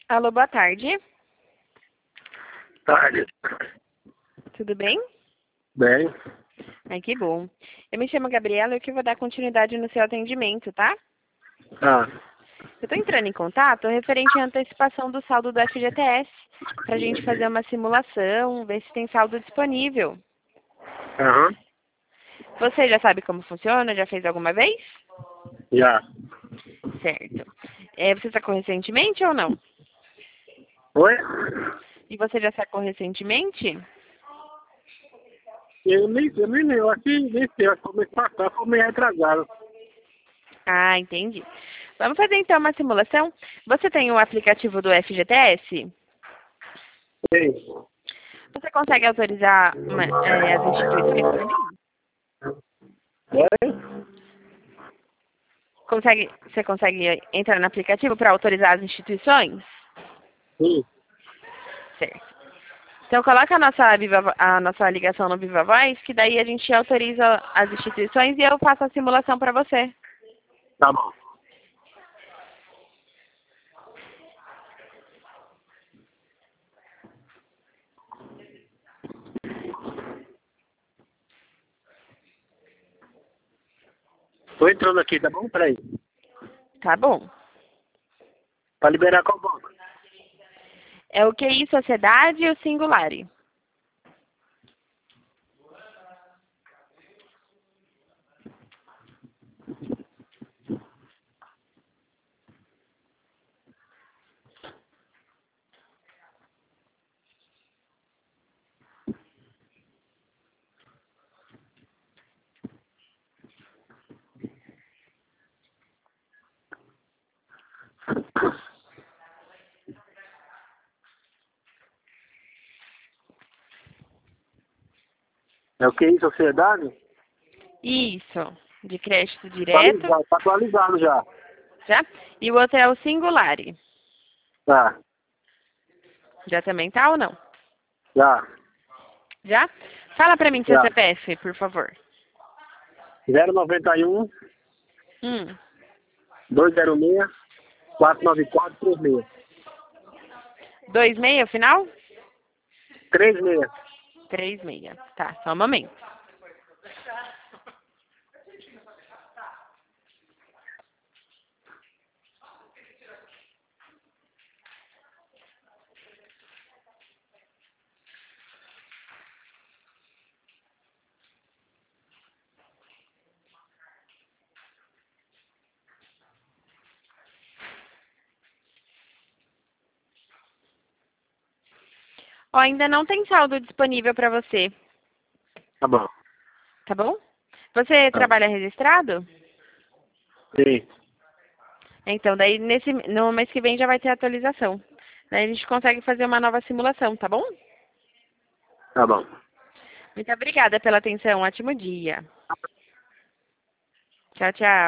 Alô, boa tarde. Tarde. Tudo bem? Bem. Ai, que bom. Eu me chamo Gabriela e eu que vou dar continuidade no seu atendimento, tá? Ah, Eu estou entrando em contato referente à antecipação do saldo do FGTS, para a gente fazer uma simulação, ver se tem saldo disponível. aham, Você já sabe como funciona? Já fez alguma vez? já. Certo. Você sacou recentemente ou não? Oi? E você já sacou recentemente? Eu aqui nem sei, eu comecei a passar, foi meio atrasado. Ah, entendi. Vamos fazer então uma simulação. Você tem o aplicativo do FGTS? Sim. Você consegue autorizar as instituições para mim? Oi? Você consegue entrar no aplicativo para autorizar as instituições? Sim. Certo. Então coloca a nossa ligação no Viva Voz, que daí a gente autoriza as instituições e eu faço a simulação para você. Tá bom. Tô entrando aqui, tá bom? Peraí. Tá bom. Pra liberar qual banco? É o QI Sociedade e o Singulari. É o que? Sociedade? Isso. De crédito direto, Atualizado, tá atualizado já. já? E o outro é o Singulari. Tá, Já também tá ou não? já, Já? Fala para mim seu já. CPF, por favor. 091 Hum. 206 494 36. 26 o final? 36. 36. Tá, só um momento. Ó, ainda não tem saldo disponível para você, Tá bom. tá bom? Você Tá. trabalha registrado? Sim. Então, daí no mês que vem já vai ter atualização. Daí a gente consegue fazer uma nova simulação, tá bom? Tá bom. Muito obrigada pela atenção. Ótimo dia. Tchau, tchau.